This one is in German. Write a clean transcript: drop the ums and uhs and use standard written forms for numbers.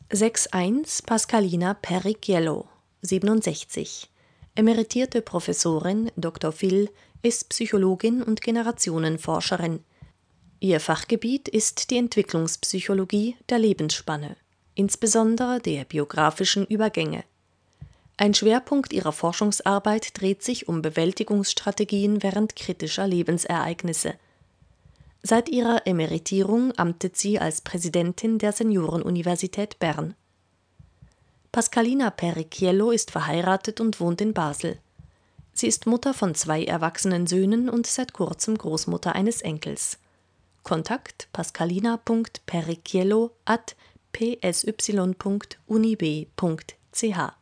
6.1 Pascalina Pericchiello, 67, emeritierte Professorin Dr. Phil, ist Psychologin und Generationenforscherin. Ihr Fachgebiet ist die Entwicklungspsychologie der Lebensspanne, insbesondere der biografischen Übergänge. Ein Schwerpunkt ihrer Forschungsarbeit dreht sich um Bewältigungsstrategien während kritischer Lebensereignisse. Seit ihrer Emeritierung amtet sie als Präsidentin der Seniorenuniversität Bern. Pascalina Pericchiello ist verheiratet und wohnt in Basel. Sie ist Mutter von 2 erwachsenen Söhnen und seit kurzem Großmutter eines Enkels. Kontakt: pascalina.pericchiello@psy.unib.ch